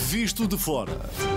Visto de Fora.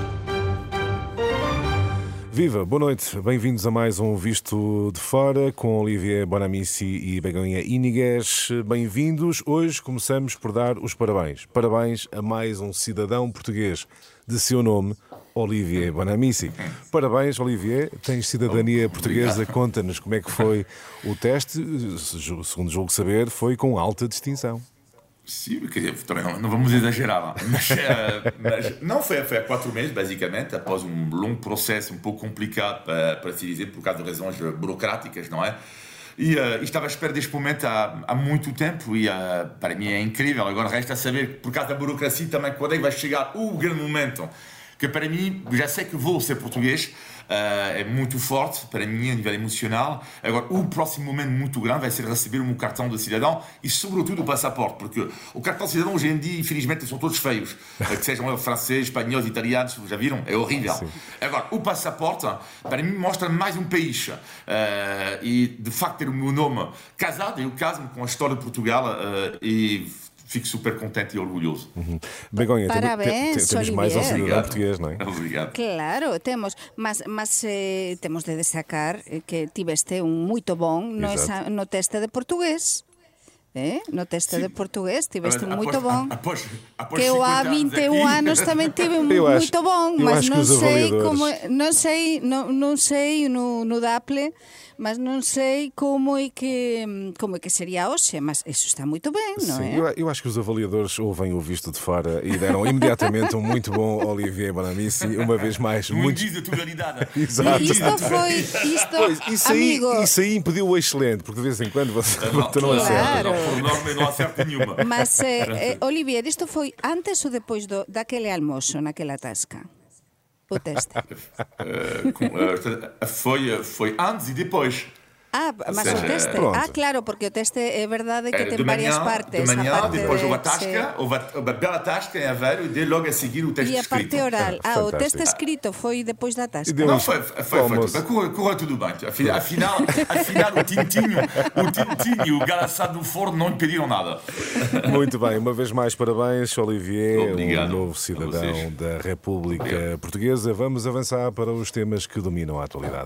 Viva, boa noite. Bem-vindos a mais um Visto de Fora com Olivier Bonamici e Begonha Iniguez. Bem-vindos. Hoje começamos por dar os parabéns. Parabéns a mais um cidadão português de seu nome, Olivier Bonamici. Parabéns, Olivier. Tens cidadania portuguesa. Conta-nos como é que foi o teste. Segundo julgo saber, foi com alta distinção. Sim, também não vamos exagerar, mas não foi há 4 meses, basicamente, após um longo processo um pouco complicado, para se dizer, por causa de razões burocráticas, não é? E estava à espera deste momento há muito tempo e para mim é incrível. Agora resta saber, por causa da burocracia também, quando é que vai chegar o grande momento, que para mim, já sei que vou ser português, é muito forte para mim a nível emocional. Agora, o próximo momento muito grande vai ser receber o meu cartão de cidadão e, sobretudo, o passaporte, porque o cartão de cidadão hoje em dia, infelizmente, são todos feios, que sejam franceses, espanhóis, italianos, já viram? É horrível. Sim. Agora, o passaporte, para mim, mostra mais um país e, de facto, ter o meu nome casado, eu caso-me com a história de Portugal e fico super contente e orgulhoso. Begonha, parabéns, temos mais um cidadão português, não é? Obrigado. Claro, temos, mas temos de destacar que tiveste muito bom no teste de português. No teste de português tiveste muito bom. Após que eu há 21 anos também tive muito bom, mas não sei como, não sei no DAPLE, mas não sei como é que seria hoje, mas isso está muito bem, não é? Eu acho que os avaliadores ouvem o Visto de Fora e deram imediatamente um muito bom Olivier Bonamici, uma vez mais. Muito diz a atualidade. Exato. Isso aí impediu o excelente, porque de vez em quando você não acerta. Por norma não acerta nenhuma. Mas, Olivier, isto foi antes ou depois daquele almoço, naquela tasca? O teste? Foi antes e depois. Mas o teste? Claro, porque o teste é verdade que tem várias partes. De manhã, depois uma tasca, uma bela tasca em Aveiro e logo a seguir o teste escrito. E a parte oral? O teste escrito foi depois da tasca? Não, foi correu tudo bem. Afinal, o Tintinho e o Galaçado do Forno não impediram nada. Muito bem, uma vez mais parabéns, Olivier, Obrigado. Um novo cidadão da República Portuguesa. Vamos avançar para os temas que dominam a atualidade.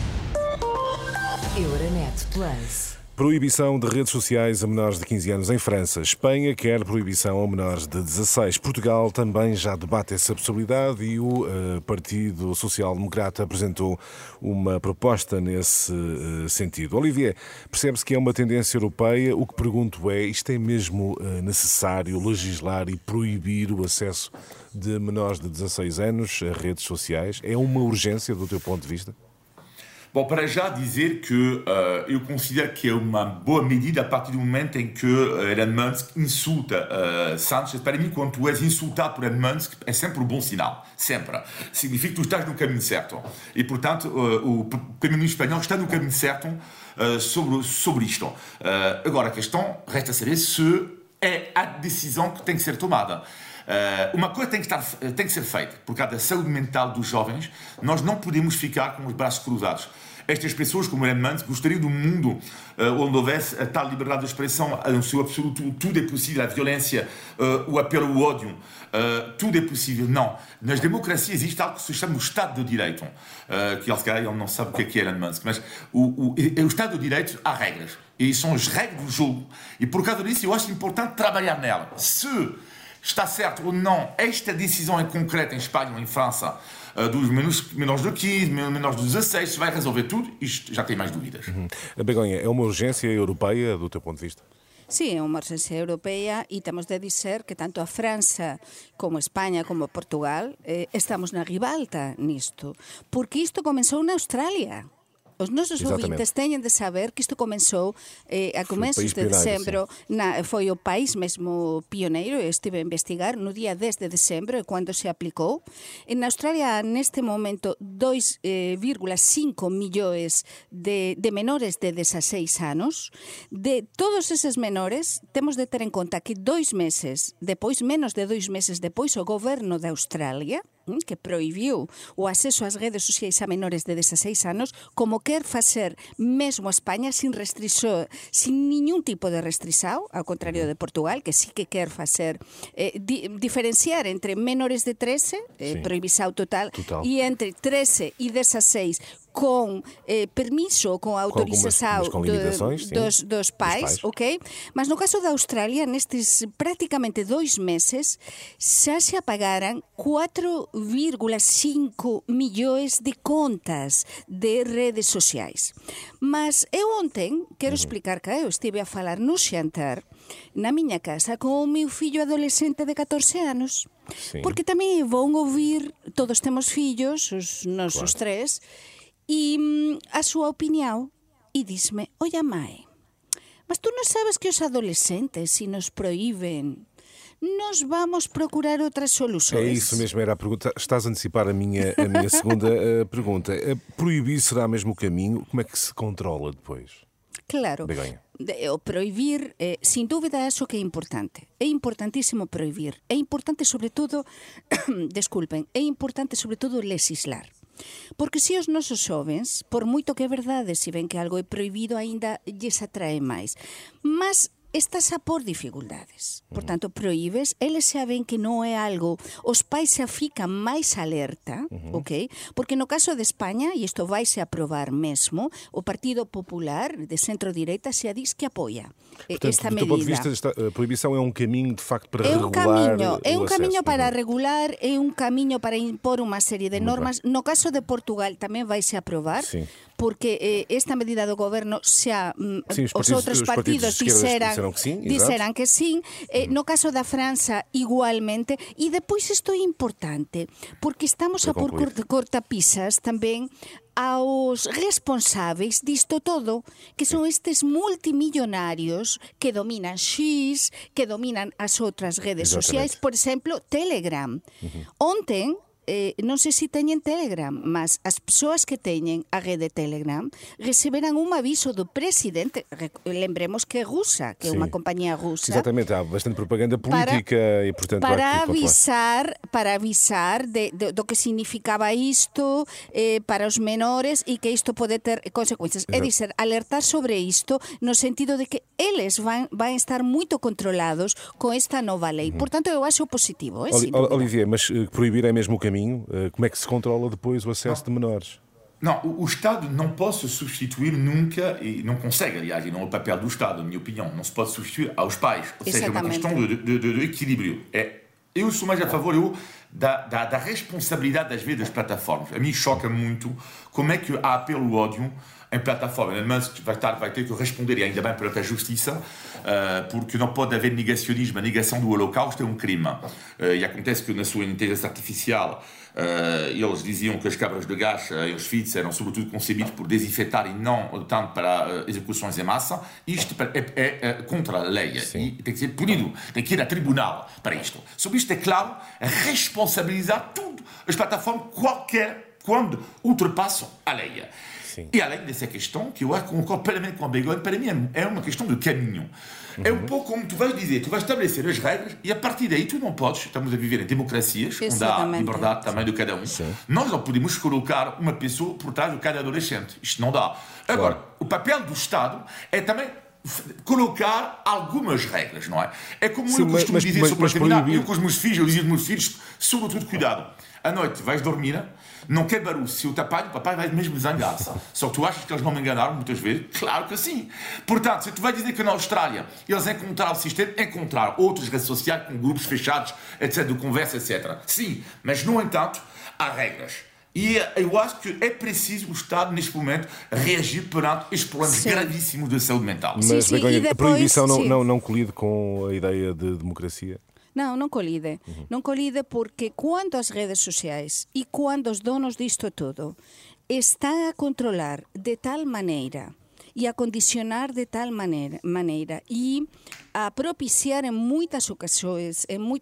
Euronet Plus. Proibição de redes sociais a menores de 15 anos em França. Espanha quer proibição a menores de 16. Portugal também já debate essa possibilidade e o Partido Social Democrata apresentou uma proposta nesse sentido. Olivier, percebe-se que é uma tendência europeia. O que pergunto é, isto é mesmo necessário legislar e proibir o acesso de menores de 16 anos a redes sociais? É uma urgência do teu ponto de vista? Bom, para já dizer que eu considero que é uma boa medida a partir do momento em que Elon Musk insulta Sánchez. Para mim, quando tu és insultado por Elon Musk, é sempre um bom sinal. Sempre. Significa que tu estás no caminho certo. E, portanto, o primeiro-ministro espanhol está no caminho certo sobre isto. Agora, a questão resta saber se é a decisão que tem que ser tomada. Uma coisa tem que ser feita, por causa da saúde mental dos jovens. Nós não podemos ficar com os braços cruzados. Estas pessoas, como Elon Musk, gostariam de um mundo onde houvesse a tal liberdade de expressão, no seu absoluto, tudo é possível, a violência, o apelo ao ódio, tudo é possível. Não. Nas democracias existe algo que se chama o Estado de Direito, que ele não sabe o que é Elon Musk, mas o Estado de Direito há regras, e são as regras do jogo, e por causa disso eu acho importante trabalhar nela. Se está certo ou não, esta decisão é concreta em Espanha ou em França, dos menores de 15, menores de 16, se vai resolver tudo, isto já tem mais dúvidas. Begonha, é uma urgência europeia do teu ponto de vista? Sí, é unha urxencia europeia e temos de dizer que tanto a França como a España como Portugal estamos na ribalta nisto, porque isto comenzou na Australia. Os nosos ouvintes teñen de saber que isto comenzou a comenzos de decembro. Foi o país mesmo pioneiro. Eu estive a investigar no día 10 de decembro, cando se aplicou. En Australia, neste momento, 2,5 millóns de menores de 16 anos. De todos eses menores, temos de ter en conta que 2 meses depois, menos de 2 meses depois, o goberno de Australia que prohibiu o acceso ás redes sociais a menores de 16 anos, como quer facer mesmo a España sin ningún tipo de restrição, ao contrario de Portugal, que sí que quer facer diferenciar entre menores de 13, prohibição total, e entre 13 e 16 com permiso, com autorização dos pais, ok? Mas no caso da Austrália, nestes praticamente 2 meses, xa se apagaran 4,5 millóns de contas de redes sociais. Mas eu ontem, quero explicar que eu estive a falar no xantar na miña casa con o meu fillo adolescente de 14 anos. Sim. Porque tamén vão ouvir, todos temos fillos, os nosos tres, e a súa opinión, e dísme, oye, mãe, mas tú non sabes que os adolescentes, se nos proíben, nós vamos procurar outras soluções. É isso mesmo, era a pergunta. Estás a antecipar a minha segunda pergunta. Proibir será mesmo o caminho? Como é que se controla depois? Claro, o proibir, sin dúvida, é o que é importante. É importantísimo proibir. É importante, sobre todo, é importante, sobre todo, legislar. Porque se os nosos xovens, por moito que é verdade, se ven que algo é prohibido, aínda lles atrae máis. Mas estás a por dificultades. Por tanto, proíbes, eles xa ven que non é algo, os pais xa fican máis alerta, ok? Porque no caso de España, e isto vaise a aprobar mesmo, o Partido Popular de centro-direita xa diz que apoia esta medida. Do teu ponto de vista, a proibição é um caminho, de facto, para regular é un camiño para regular, é un camiño para impor unha serie de normas. No caso de Portugal tamén vaise a aprobar, porque esta medida do goberno xa os outros partidos disseran que sim. No caso da França, igualmente. E depois isto é importante, porque estamos a pôr cortapisas tamén aos responsáveis disto todo, que son estes multimillonarios que dominan X, que dominan as outras redes sociais, por exemplo, Telegram. Ontem, non sei se teñen Telegram, mas as persoas que teñen a rede Telegram receberán un aviso do presidente, lembremos que é rusa, que é unha compañía rusa. Exatamente, há bastante propaganda política e, portanto, para avisar do que significaba isto para os menores e que isto pode ter consecuencias. É dizer, alertar sobre isto no sentido de que eles van estar moito controlados con esta nova lei. Portanto, eu acho positivo. Olivier, mas proibir é mesmo o caminho? Como é que se controla depois o acesso de menores? Não, o Estado não pode se substituir nunca, e não consegue, aliás, e não é o papel do Estado, na minha opinião, não se pode substituir aos pais. Ou seja, é uma questão de equilíbrio. Eu sou mais a favor da responsabilidade, às vezes, das plataformas. A mim choca muito como é que há apelo ao ódio em plataforma. Musk vai ter que responder, e ainda bem perante a justiça, porque não pode haver negacionismo. A negação do Holocausto é um crime. E acontece que na sua inteligência artificial eles diziam que as câmaras de gás e os feeds eram sobretudo concebidos por desinfetar e não tanto para execuções em massa. Isto é contra a lei. E tem que ser punido. Tem que ir a tribunal para isto. Sobre isto, é claro, responsabilizar tudo as plataformas quando ultrapassam a lei. E além dessa questão, que eu concordo plenamente com a Begonha, para mim é uma questão de caminho. É um pouco como tu vais dizer, tu vais estabelecer as regras e a partir daí tu não podes, estamos a viver em democracias, onde há liberdade também de cada um. Nós não podemos colocar uma pessoa por trás de cada adolescente. Isto não dá. Agora, o papel do Estado é também colocar algumas regras, não é? É como eu costumo dizer sobre a terminar. Eu com os meus filhos, eu dizia aos meus filhos, sobretudo cuidado. À noite vais dormir, não quer barulho. Se eu te apanho, o papai vai mesmo zangar-se. Só que tu achas que eles não me enganaram muitas vezes? Claro que sim. Portanto, se tu vais dizer que na Austrália eles encontraram o sistema, encontraram outras redes sociais com grupos fechados, etc., de conversa, etc. Sim, mas no entanto, há regras. E eu acho que é preciso o Estado, neste momento, reagir perante estes problemas gravíssimos de saúde mental. Mas, Begonha, a proibição não colide com a ideia de democracia? Non colide. Non colide porque cando as redes sociais e cando os donos disto todo están a controlar de tal maneira e a condicionar de tal maneira e a propiciar en moitas ocasións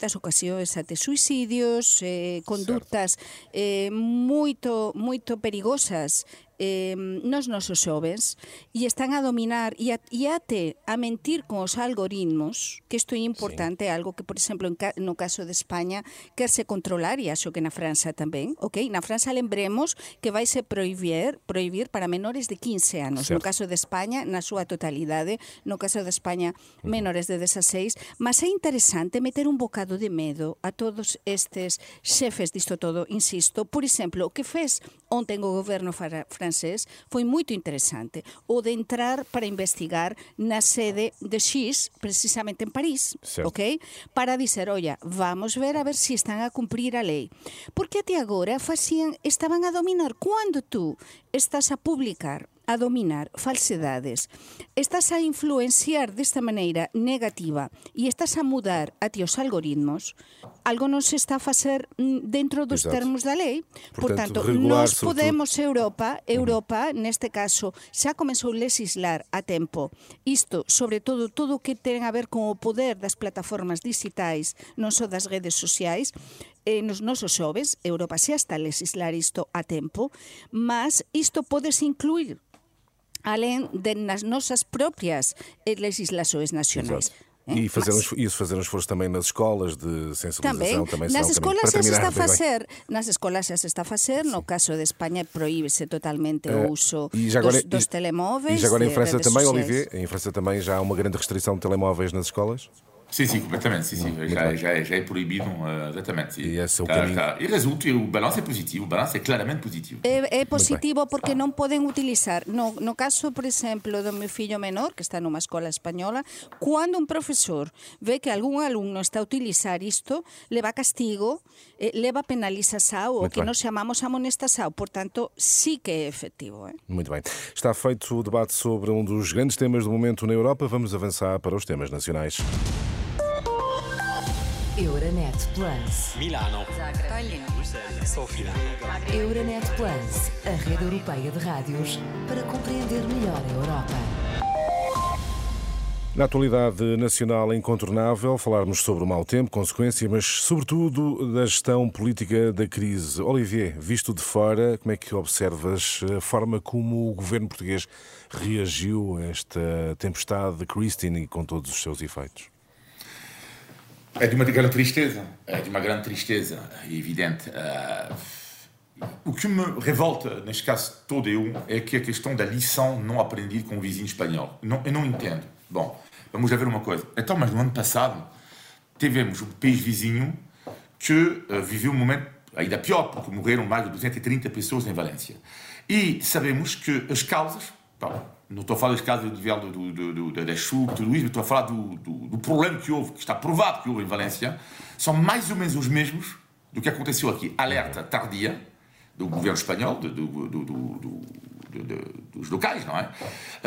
até suicidios, condutas moito perigosas nos nosos xovens e están a dominar e até a mentir con os algoritmos, que isto é importante, é algo que, por exemplo, no caso de España, querse controlar, e acho que na França tamén, ok? Na França lembremos que vai se prohibir para menores de 15 anos, certo. no caso de España, na súa totalidade, no caso de España, menores de 16, mas é interesante meter un bocado de medo a todos estes xefes disto todo, insisto. Por exemplo, o que fez ontem o goberno francés foi moito interesante, o de entrar para investigar na sede de X, precisamente en París, certo. ok? Para dizer, olla, vamos ver a ver se están a cumprir a lei. Porque até agora estaban a dominar. Quando tú estás a publicar, a dominar falsedades, estás a influenciar desta maneira negativa e estás a mudar a ti os algoritmos, algo non se está a facer dentro dos Exato. termos da lei. Portanto, Portanto, regular, nós podemos, Europa, neste caso, xa comezou a legislar a tempo. Isto, sobre todo o que ten a ver con o poder das plataformas digitais, non só das redes sociais, nos nosos xoves, Europa xa está a legislar isto a tempo, mas isto podese incluir além nas nosas propias legislações nacionais. E fazer um esforço também nas escolas de sensibilização também nas escolas para terminar, nas escolas já se está a fazer. No caso de Espanha proíbe-se totalmente o uso dos telemóveis. E já agora em França também, sociais. Olivier, em França também já há uma grande restrição de telemóveis nas escolas? Sim, completamente. Já é proibido, exatamente. E esse é o caminho. E resulta, o balanço é positivo, o balanço é claramente positivo. É positivo porque non poden utilizar. No caso, por exemplo, do meu fillo menor, que está numa escola española, cando un profesor ve que algún alumno está a utilizar isto, leva castigo, leva penalização, o que nós chamamos amonestação. Portanto, sí que é efetivo. Muito bem. Está feito o debate sobre um dos grandes temas do momento na Europa. Vamos avançar para os temas nacionais. Euronet Plus. Milano. Zagreb. Sofia. Euronet Plus, a rede europeia de rádios para compreender melhor a Europa. Na atualidade nacional é incontornável falarmos sobre o mau tempo, consequência, mas sobretudo da gestão política da crise. Olivier, visto de fora, como é que observas a forma como o governo português reagiu a esta tempestade de Christine e com todos os seus efeitos? É de uma grande tristeza, é evidente. O que me revolta, neste caso todo é que a questão da lição não aprendida com o vizinho espanhol. Eu não entendo. Bom, vamos ver uma coisa. Então, mas no ano passado, tivemos um país vizinho que viveu um momento ainda pior, porque morreram mais de 230 pessoas em Valência. E sabemos que as causas, não estou a falar das causas da chuva, tudo isso, estou a falar do problema que houve, que está provado que houve em Valência, são mais ou menos os mesmos do que aconteceu aqui. Alerta tardia do governo espanhol, dos locais, não é?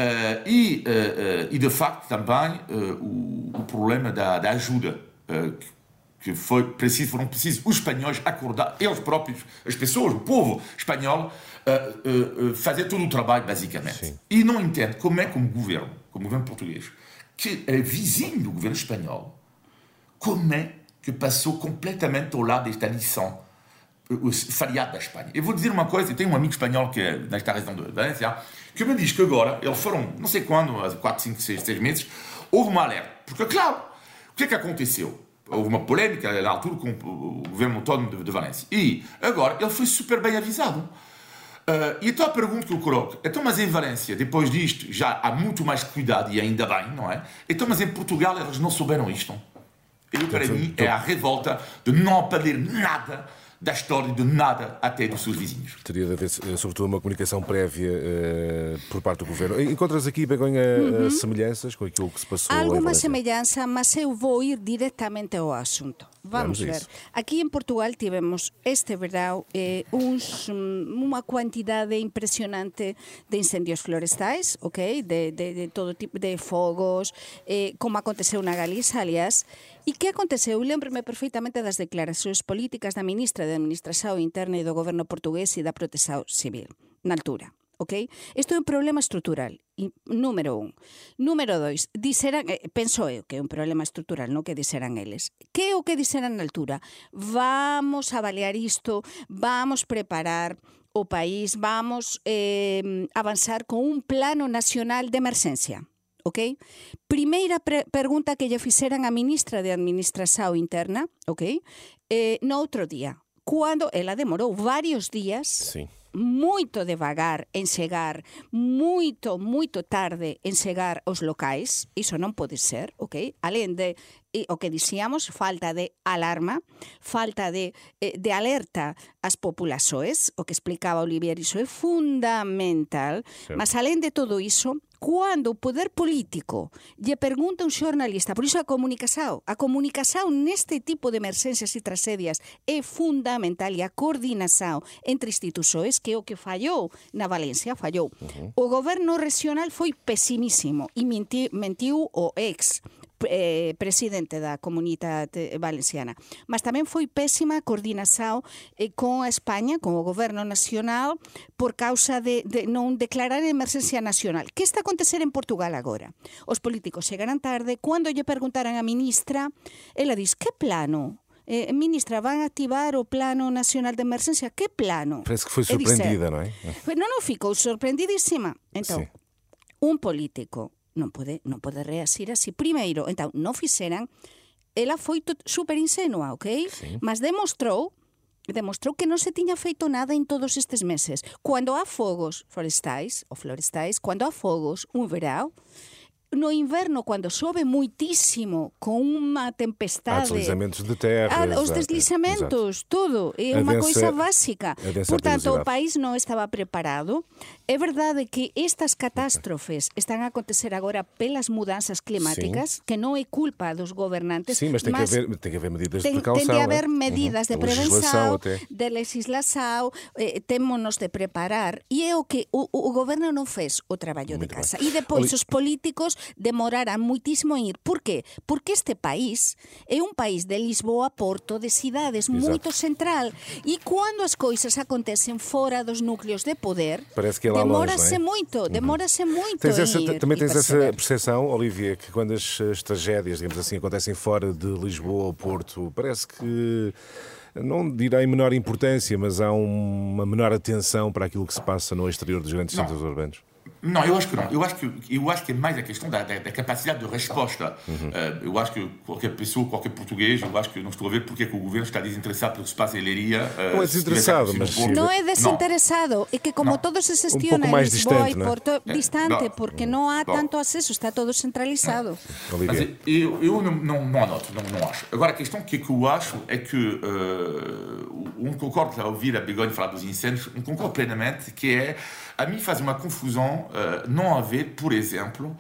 E de facto também o problema da ajuda, que foram precisos os espanhóis acordar, eles próprios, as pessoas, o povo espanhol, fazer todo o trabalho, basicamente. Sim. E não entendo como é que como governo português, que é vizinho do governo espanhol, como é que passou completamente ao lado desta lição falhada da Espanha. Eu vou dizer uma coisa, eu tenho um amigo espanhol que é nesta região de Valência, que me diz que agora, eles foram, não sei quando, há 4, 5, 6 meses, houve uma alerta. Porque, claro, o que é que aconteceu? Houve uma polémica na altura com o governo autónomo de Valência. E agora ele foi super bem avisado. E então a pergunta que eu coloco, então mas em Valência, depois disto, já há muito mais cuidado e ainda bem, não é? Então mas em Portugal eles não souberam isto. E para mim é a revolta de não aprender nada da história, de nada até dos seus vizinhos. Teria de haver, sobretudo, uma comunicação prévia por parte do governo. Encontras aqui, Begonha, semelhanças com aquilo que se passou em Alguma Valência? semelhança, mas eu vou ir diretamente ao assunto. Vamos ver. Aqui em Portugal tivemos este verão uma quantidade impressionante de incêndios florestais, ok? De todo tipo de fogos, como aconteceu na Galiza, aliás. E que aconteceu? Lembro-me perfeitamente das declaracións políticas da ministra de Administración Interna e do Goberno portugués e da Protección Civil, na altura. Ok? Isto é un problema estrutural, número 1. Número 2, penso eu que é un problema estrutural, non que dixeran eles. Que é o que dixeran na altura? Vamos avaliar isto, vamos preparar o país vamos avanzar con un plano nacional de emerxencia. Ok? Primeira pergunta que lle fixeran a ministra de Administración Interna, ok? No outro día, cando ela demorou varios días, Sim. moito devagar en chegar, moito tarde en chegar aos locais, iso non pode ser, ok? Alén de o que dixíamos, falta de alarma, falta de alerta ás populações, o que explicaba Olivier, iso é fundamental, mas alén de todo iso, cando o poder político lle pergunta a un xornalista, por iso a comunicación neste tipo de emerxencias e tragedias é fundamental, e a coordinación entre institucións, que é o que fallou na Valencia, fallou. O goberno regional foi pesimísimo e mentiu o ex presidente da Comunidade Valenciana, mas tamén foi pésima a coordinación con a España, con o goberno nacional, por causa de non declarar emerxencia nacional. Que está a acontecer en Portugal agora? Os políticos chegaran tarde, cando lle perguntaran a ministra, ela diz, que plano? Ministra, van a activar o Plano Nacional de Emerxencia? Que plano? Parece que foi surpreendida, non é? Non ficou sorprendidísima. Entón, un político non pode reacir así. Primeiro, entón, non fixeran, ela foi super insenua, ok? Sí. Mas demostrou que non se tiña feito nada en todos estes meses. Cando há fogos florestais, cando há fogos, un verão, no inverno, quando chove muitísimo, con unha tempestade... Há deslizamentos de terra. Os deslizamentos, tudo. É unha coisa básica. Portanto, o país non estaba preparado. É verdade que estas catástrofes están a acontecer agora pelas mudanzas climáticas, que non é culpa dos gobernantes. Sim, mas tem que haver medidas de precaução. Tem que haver medidas de prevenção, de legislação, témonos de preparar. E é o que o goberno non fez o traballo de casa. E depois os políticos demorarán muitísimo en ir. Por qué? Porque este país é un país de Lisboa a Porto, de cidades moito central, e cando as coisas acontecen fora dos núcleos de poder, demora-se moito, Também tens essa percepção, Olivia, que quando as tragédias, digamos assim, acontecem fora de Lisboa ou Porto, parece que não direi menor importância, mas há uma menor atenção para aquilo que se passa no exterior dos grandes centros urbanos. Não, eu acho que não. Eu acho que é mais a questão da capacidade de resposta. Eu acho que qualquer pessoa, qualquer português, eu acho que não estou a ver porque é que o governo está desinteressado pelo que se passa em Leiria. Não é desinteressado, mas... Não é desinteressado. É que como todo se gestiona em Lisboa e Porto, distante, porque não há tanto acesso, está todo centralizado. Mas eu não anoto, não acho. Agora, a questão que eu acho é que concordo a ouvir a Begonha falar dos incêndios, concordo plenamente, que é, a mim faz uma confusão não haver, por exemplo,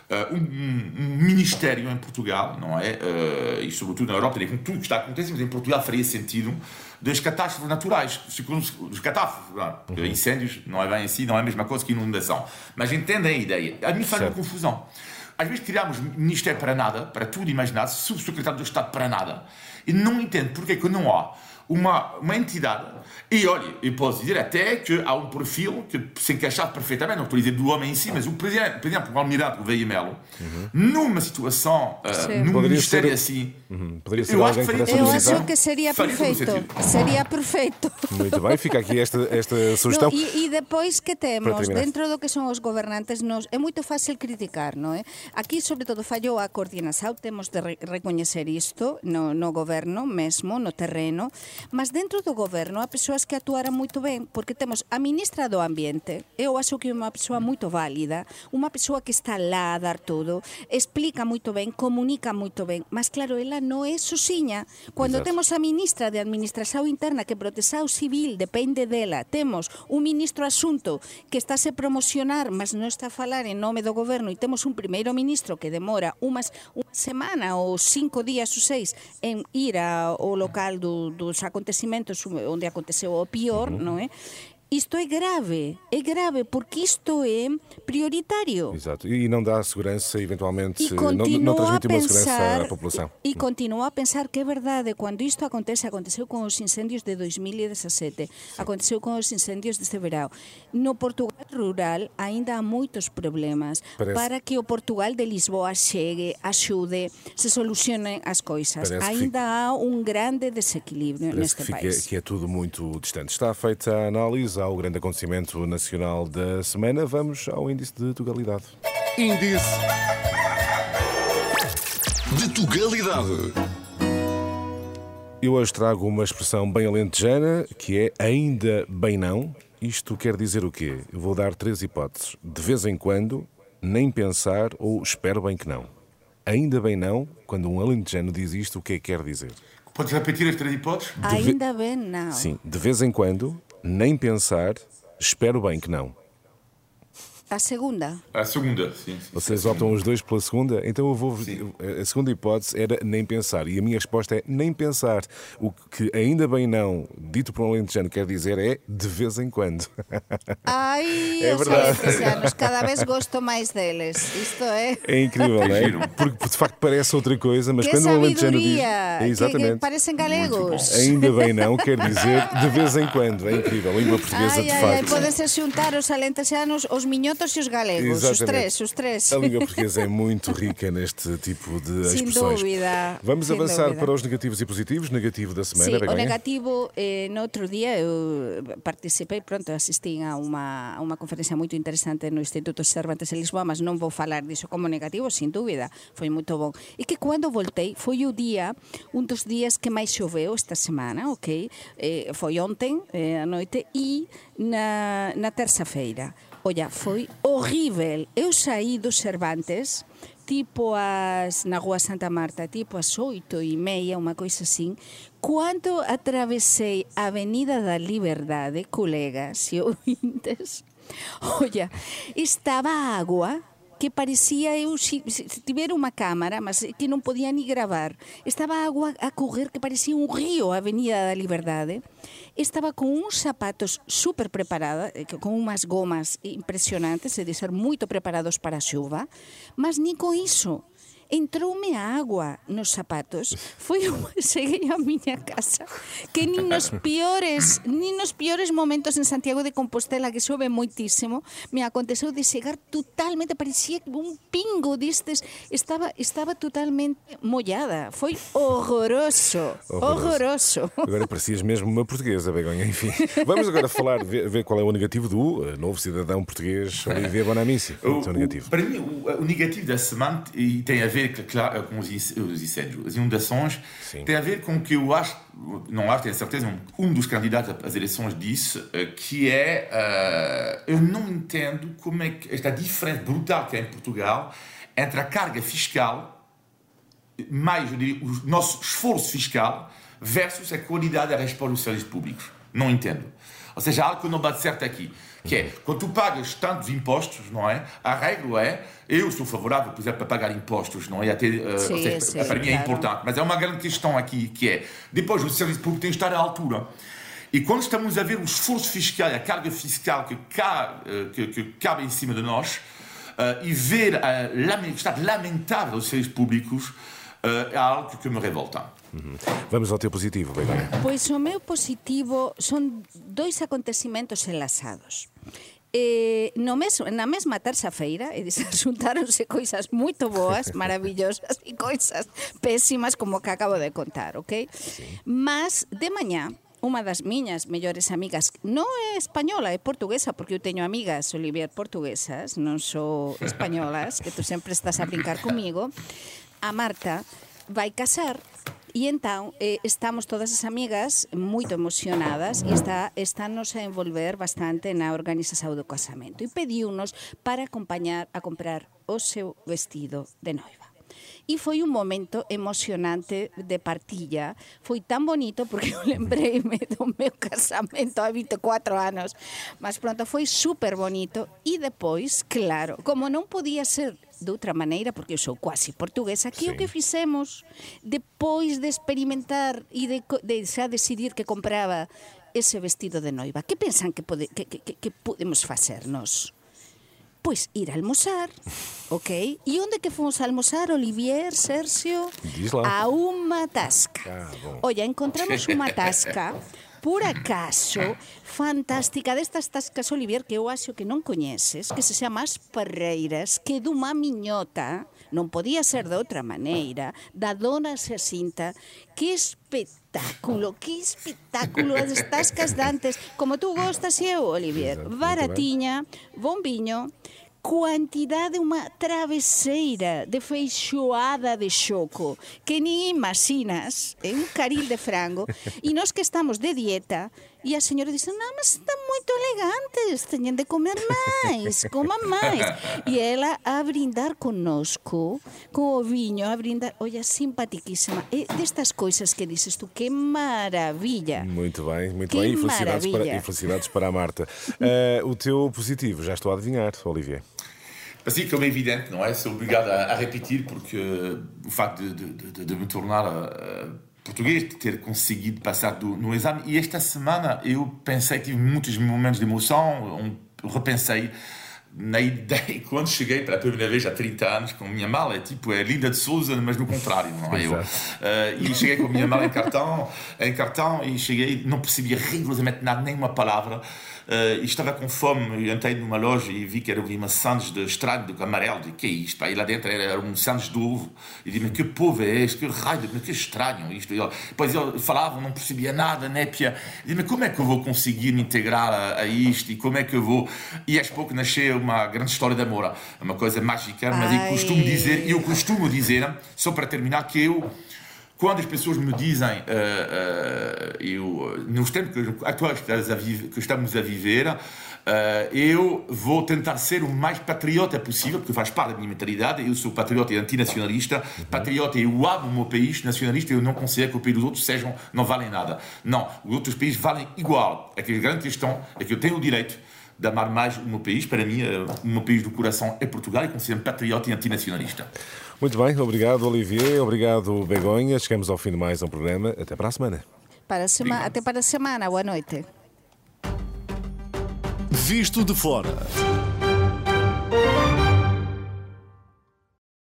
um ministério em Portugal, não é? E sobretudo na Europa, com tudo que está acontecendo, mas em Portugal faria sentido, das catástrofes naturais, dos catástrofes, porque incêndios não é bem assim, não é a mesma coisa que inundação. Mas entendem a ideia. A mim faz uma confusão. Às vezes criamos ministério para nada, para tudo imaginar, subsecretário do Estado para nada, e não entendo porque é que não há uma entidade. E olha, eu posso dizer até que há um perfil que se encaixa perfeitamente, não estou a dizer do homem em si, mas por exemplo, o Almirante Gouveia Melo, numa situação, num ministério assim, poderia ser eu alguém eu acho que seria perfeito. Seria perfeito. Muito bem, fica aqui esta sugestão. E depois que temos, dentro do que son os gobernantes, é moito fácil criticar, non é? Aquí, sobre todo, fallou a coordinación, temos de recoñecer isto no goberno mesmo, no terreno, mas dentro do goberno há persoas que actuaran moito ben, porque temos a ministra do Ambiente, eu acho que é unha persoa moito válida, unha persoa que está lá a dar todo, explica moito ben, comunica moito ben, mas claro, ela non é sozinha. Cando temos a ministra de Administración Interna, que Protección Civil depende dela, temos un ministro asunto que estáse a promocionar, mas non está a falar en nome do goberno, e temos un primeiro ministro que demora unha semana ou 5 días ou 6 en ir ao local dos acontecimentos onde aconteceu o pior, non é? Isto é grave, porque isto é prioritário. Exato, e não dá segurança, eventualmente, não transmite uma segurança à população. E continuo a pensar que é verdade, quando isto aconteceu com os incêndios de 2017, aconteceu com os incêndios deste verão. No Portugal rural ainda há muitos problemas para que o Portugal de Lisboa chegue, axude, se solucionem as coisas. Ainda há um grande desequilíbrio neste país. Que é tudo muito distante. Está feita a análise. ao grande acontecimento nacional da semana. Vamos ao índice de Tugalidade. Índice de Tugalidade. Eu hoje trago uma expressão bem alentejana, que é ainda bem não. Isto quer dizer o quê? Eu vou dar 3 hipóteses. De vez em quando, nem pensar ou espero bem que não. Ainda bem não, quando um alentejano diz isto, o que é que quer dizer? Podes repetir as 3 hipóteses? Ainda bem não. Sim, de vez em quando, nem pensar, espero bem que não. A segunda. A segunda, sim. Vocês optam os dois pela segunda? Então eu vou. A segunda hipótese era nem pensar. E a minha resposta é nem pensar. O que ainda bem não, dito por um alentejano, quer dizer é de vez em quando. Ai, É os verdade. alentejanos, cada vez gosto mais deles. Isto é... É incrível, não é? Porque de facto parece outra coisa, mas Que quando um alentejano diz. sabedoria! Exatamente. Que parecem galegos. Ainda bem não, quer dizer de vez em quando. É incrível. A língua portuguesa, de facto. Pode-se xuntar os alentejanos, os minhotos e os galegos. Exatamente. Os três. A língua portuguesa é muito rica neste tipo de Sem expressões. dúvida. Vamos sem avançar dúvida. para os negativos e positivos. Negativo da semana, Sí, o Begonha. negativo, no outro dia eu participei, pronto, assisti a uma conferencia muito interessante no Instituto Cervantes en Lisboa, mas non vou falar disso como negativo, sin dúvida, foi muito bom. E que quando voltei, foi un dos días que máis choveu esta semana, ok? Foi ontem, a noite, e na terça-feira. Olla, foi horrível. Eu saí do Cervantes na Rua Santa Marta, tipo às 8:30, uma coisa assim. Quando atravessei a Avenida da Liberdade, colegas e ouvintes, olha, estava água que parecía se tivera unha cámara, mas que non podía ni gravar. Estaba agua a correr que parecía un río a Avenida da Liberdade. Estaba con uns zapatos super preparados, con unhas gomas impresionantes, de ser moito preparados para a xuva, mas ni con iso. Entroume a agua nos zapatos. Cheguei a miña casa que nin nos piores momentos en Santiago de Compostela, que chove moitísimo, me aconteceu de chegar totalmente, parecía un pingo destes, estaba totalmente mollada. Foi horroroso. Agora parecias mesmo uma portuguesa, Begonha. Enfim, vamos agora falar, ver qual é o negativo do novo cidadão português, Olivier Bonamici. Para mim, o negativo da semana tem a ver com os incêndios, as inundações. Sim. Tem a ver com o que eu acho, tenho certeza, dos candidatos às eleições disse, que é, eu não entendo como é que esta diferença brutal que há em Portugal entre a carga fiscal, mais, eu diria, o nosso esforço fiscal, versus a qualidade da resposta dos serviços públicos. Não entendo. Ou seja, há algo que não bate certo aqui. Que é, quando tu pagas tantos impostos, não é? A regra é, eu sou favorável, por exemplo, a pagar impostos, não é? Para mim é importante. Mas há uma grande questão aqui, que é, depois o serviço público tem que estar à altura. E quando estamos a ver o esforço fiscal e a carga fiscal que cabe em cima de nós, e ver o estado lamentável dos serviços públicos, é algo que me revolta. Vamos ao teu positivo, Begonha. Pois o meu positivo son 2 acontecimentos enlazados. Na mesma terça-feira, xuntáronse coisas moito boas, maravillosas, e coisas pésimas como que acabo de contar, ok? Sí. Mas, de mañá, unha das miñas mellores amigas, non é española, é portuguesa, porque eu teño amigas, Olivier, portuguesas, non sou españolas, que tú sempre estás a brincar comigo, a Marta vai casar. E entón, estamos todas as amigas moito emocionadas e estános a envolver bastante na organización do casamento. E pediunos para acompañar a comprar o seu vestido de noiva. E foi un momento emocionante de partilla. Foi tan bonito porque eu lembrei-me do meu casamento há 24 anos. Mas pronto, foi super bonito. E depois, claro, como non podía ser de outra maneira, porque eu sou quase portuguesa, que o que fixemos depois de experimentar e de xa decidir que compraba ese vestido de noiva? Que pensan que podemos facernos? Pois ir a almoçar, ok? E onde que fomos a almoçar, Olivier, Sergio? A unha tasca. Olla, encontramos unha tasca por acaso, fantástica destas tascas, Olivier, que eu acho que non coñeces, que se chama As Parreiras, que é dunha miñota, non podía ser de outra maneira, da dona Xacinta, que espectáculo as tascas dantes, como tú gostas e eu, Olivier, baratiña, bombiño, quantidade, unha traveseira de feixoada de choco que ni imaginas, é un caril de frango, e nós que estamos de dieta, e a señora dice, non, mas están moito elegantes, teñen de comer máis, coman máis. E ela a brindar connosco, con o viño, a brindar, olla, simpatiquísima. E destas coisas que dices tú, que maravilla. Muito bem. Que E felicidades para a Marta. O teu positivo, já estou a adivinhar, Olivier. Assim, como é evidente, não é? Sou obrigado a repetir, porque o facto de me tornar português, de ter conseguido passar no exame. E esta semana eu pensei, tive muitos momentos de emoção, repensei na ideia, quando cheguei pela primeira vez há 30 anos com a minha mala, tipo, é Linda de Souza, mas no contrário, não é? E cheguei com a minha mala em cartão e cheguei, não percebia rigorosamente nada, nem uma palavra. E estava com fome, entrei numa loja e vi que era uma sandes de estranho, de amarelo, de que é isto? E lá dentro era um sandes de ovo. E disse, mas que povo é este? Que raio, mas que estranho isto. Depois eles falavam, não percebia nada, népia. E disse, mas como é que eu vou conseguir me integrar a isto? E como é que eu vou... E às pouco nasceu uma grande história de amor, uma coisa mágica, mas eu costumo dizer, só para terminar, que eu... Quando as pessoas me dizem, nos tempos atuais que estamos a viver, eu vou tentar ser o mais patriota possível, porque faz parte da minha mentalidade. Eu sou patriota e antinacionalista. Patriota, eu amo o meu país. Nacionalista, eu não considero que o país dos outros não valem nada. Não, os outros países valem igual. A grande questão é que eu tenho o direito de amar mais o meu país. Para mim, o meu país do coração é Portugal e considero-me patriota e antinacionalista. Muito bem, obrigado, Olivier, obrigado, Begonha. Chegamos ao fim de mais um programa. Até para a semana. Até para a semana, boa noite. Visto de fora.